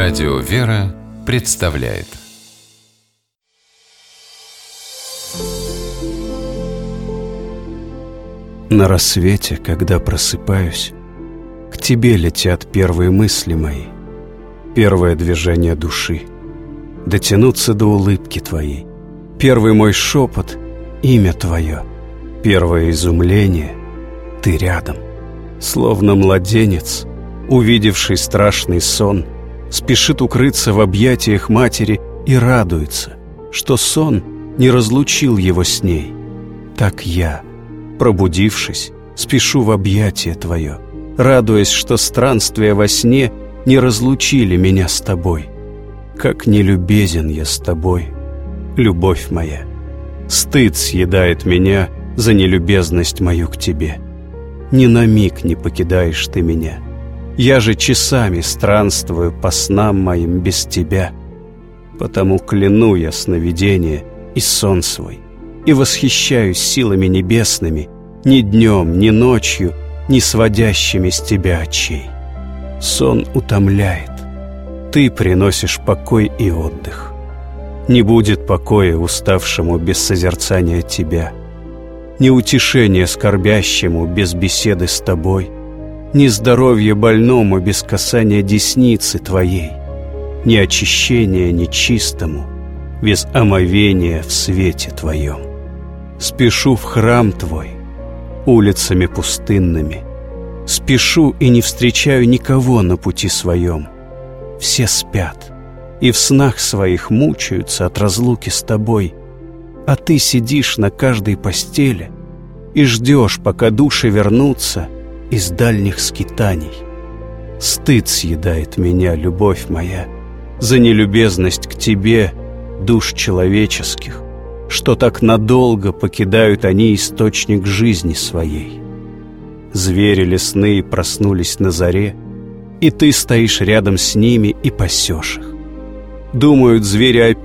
Радио «Вера» представляет. На рассвете, когда просыпаюсь, к тебе летят первые мысли мои, первое движение души, дотянуться до улыбки твоей, первый мой шепот — имя твое, первое изумление — ты рядом. Словно младенец, увидевший страшный сон, спешит укрыться в объятиях матери и радуется, что сон не разлучил его с ней. Так я, пробудившись, спешу в объятие твое, радуясь, что странствия во сне не разлучили меня с тобой. Как нелюбезен я с тобой, любовь моя! Стыд съедает меня за нелюбезность мою к тебе. Ни на миг не покидаешь ты меня. Я же часами странствую по снам моим без тебя. Потому кляну я сновидение и сон свой, и восхищаюсь силами небесными, ни днем, ни ночью, не сводящими с тебя очей. Сон утомляет, ты приносишь покой и отдых. Не будет покоя уставшему без созерцания тебя, ни утешения скорбящему без беседы с тобой, ни здоровья больному без касания десницы твоей, ни очищения нечистому без омовения в свете твоем. Спешу в храм твой улицами пустынными, спешу и не встречаю никого на пути своем. Все спят и в снах своих мучаются от разлуки с тобой, а ты сидишь на каждой постели и ждешь, пока души вернутся из дальних скитаний. Стыд съедает меня, любовь моя, за нелюбезность к тебе душ человеческих, что так надолго покидают они источник жизни своей. Звери лесные проснулись на заре, и ты стоишь рядом с ними и пасешь их. Думают звери о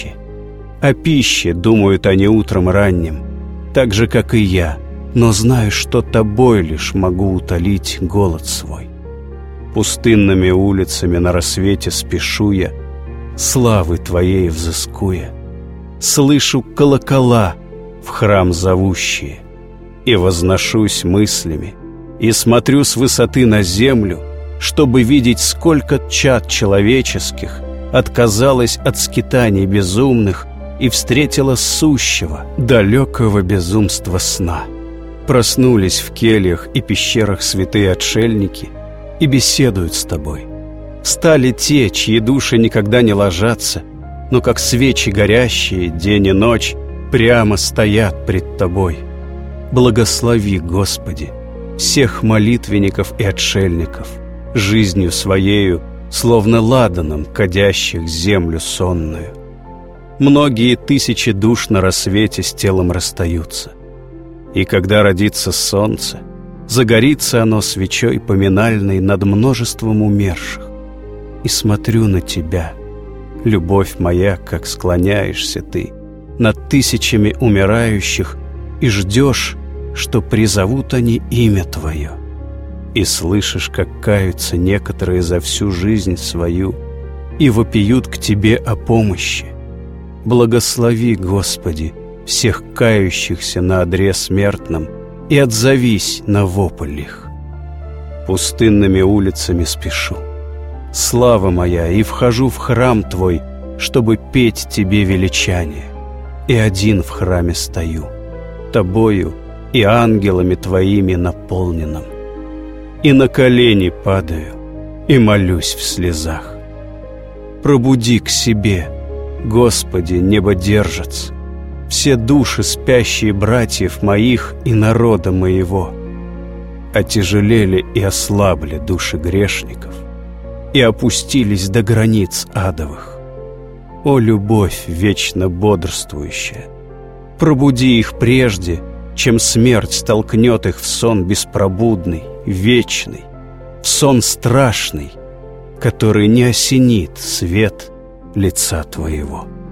пище думают они утром ранним, так же, как и я, но знаю, что тобой лишь могу утолить голод свой. Пустынными улицами на рассвете спешу я, славы твоей взыскуя. Слышу колокола в храм зовущие, и возношусь мыслями, и смотрю с высоты на землю, чтобы видеть, сколько чад человеческих отказалось от скитаний безумных и встретила сущего, далекого безумства сна. Проснулись в кельях и пещерах святые отшельники и беседуют с тобой. Встали те, чьи души никогда не ложатся, но как свечи горящие день и ночь прямо стоят пред тобой. Благослови, Господи, всех молитвенников и отшельников, жизнью своею, словно ладаном, кадящих землю сонную. Многие тысячи душ на рассвете с телом расстаются. И когда родится солнце, загорится оно свечой поминальной над множеством умерших. И смотрю на тебя, любовь моя, как склоняешься ты над тысячами умирающих и ждешь, что призовут они имя твое. И слышишь, как каются некоторые за всю жизнь свою и вопиют к тебе о помощи. Благослови, Господи, всех кающихся на одре смертном и отзовись на вопль их. Пустынными улицами спешу, слава моя, и вхожу в храм твой, чтобы петь тебе величание. И один в храме стою, тобою и ангелами твоими наполненным. И на колени падаю, и молюсь в слезах. Пробуди к себе, Господи, небодержец, все души спящие братьев моих и народа моего. Отяжелели и ослабли души грешников, и опустились до границ адовых. О, любовь вечно бодрствующая, пробуди их прежде, чем смерть столкнет их в сон беспробудный, вечный, в сон страшный, который не осенит свет лица Твоего.